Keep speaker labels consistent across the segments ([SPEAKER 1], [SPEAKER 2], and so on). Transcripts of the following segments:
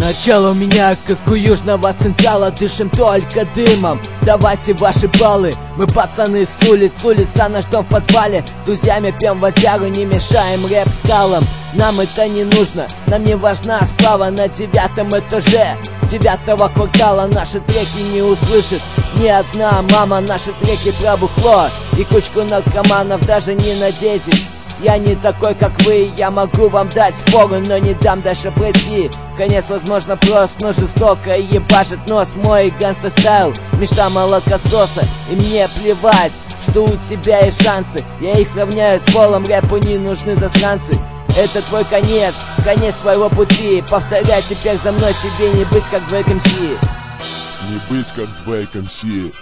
[SPEAKER 1] Начало у меня, как у южного централа. Дышим только дымом, давайте ваши баллы. Мы пацаны с улиц, улица наш дом в подвале. С друзьями пьем водяру, не мешаем рэп скалам. Нам это не нужно, нам не важна слава. На 9-м этаже 9-го квартала наши треки не услышит ни одна мама. Наши треки про бухло и кучку наркоманов. Даже не надейтесь, я не такой, как вы. Я могу вам дать фору, но не дам дальше пройти. Конец, возможно, прост, но жестоко ебашит нос. Мой гангста стайл, мечта молокососа. И мне плевать, что у тебя есть шансы. Я их сравняю с полом, рэпу не нужны засранцы. Это твой конец, конец твоего пути. Повторяй теперь за мной, тебе не быть как Двейк МС.
[SPEAKER 2] Не быть как Двейк МС.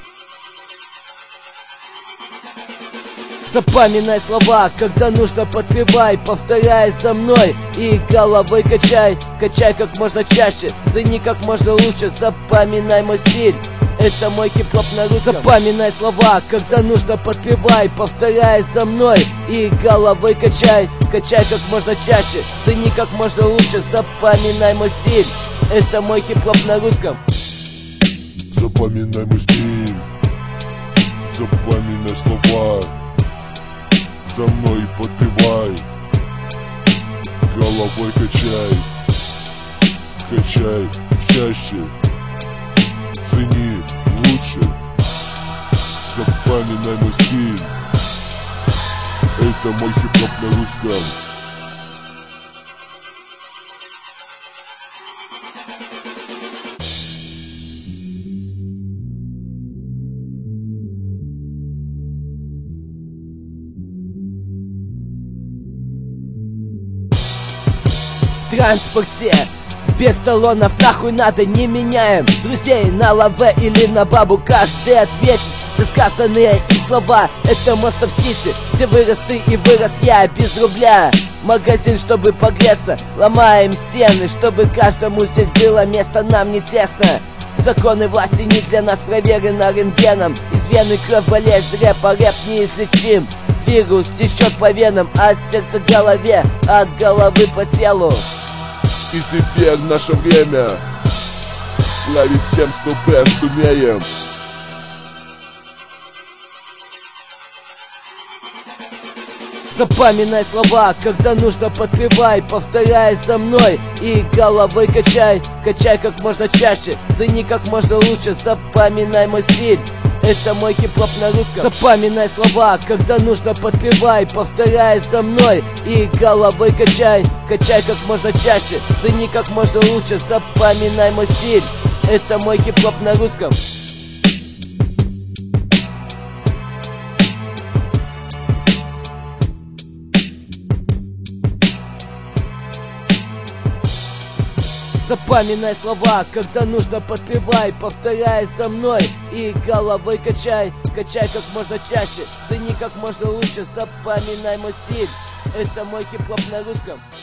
[SPEAKER 1] Запоминай слова, когда нужно подпевай. Повторяй за мной и головой качай. Качай как можно чаще, цени как можно лучше. Запоминай мой стиль, это мой хип-хоп на русском. Запоминай слова, когда нужно подпевай. Повторяй за мной и головой качай. Качай как можно чаще, цени как можно лучше. Запоминай мой стиль, это мой хип-хоп на русском.
[SPEAKER 2] Запоминай мой стиль, запоминай слова. За мной подпевай, головой качай. Качай чаще, цени лучше. Запоминай мой стиль, это мой хип-хоп на русском.
[SPEAKER 1] В транспорте без талонов нахуй надо, не меняем друзей на лаве или на бабу. Каждый ответит за сказанные им слова. Это Мостов Сити, где вырос ты и вырос я. Без рубля магазин, чтобы погреться. Ломаем стены, чтобы каждому здесь было место. Нам не тесно, законы власти не для нас проверено рентгеном. Из вены кровь, болезнь рэпа, рэп неизлечим. Вирус течет по венам, от сердца к голове, от головы по телу.
[SPEAKER 2] И теперь наше время ловить всем 100 сумеем.
[SPEAKER 1] Запоминай слова, когда нужно подпевай. Повторяй за мной и головой качай. Качай как можно чаще, цени как можно лучше. Запоминай мой стиль, это мой хип-хоп на русском. Запоминай слова, когда нужно подпевай. Повторяй за мной и головой качай. Качай как можно чаще, цени как можно лучше. Запоминай мой стиль, это мой хип-хоп на русском. Запоминай слова, когда нужно подпевай. Повторяй за мной и головой качай. Качай как можно чаще, цени как можно лучше. Запоминай мой стиль, это мой хип-хоп на русском.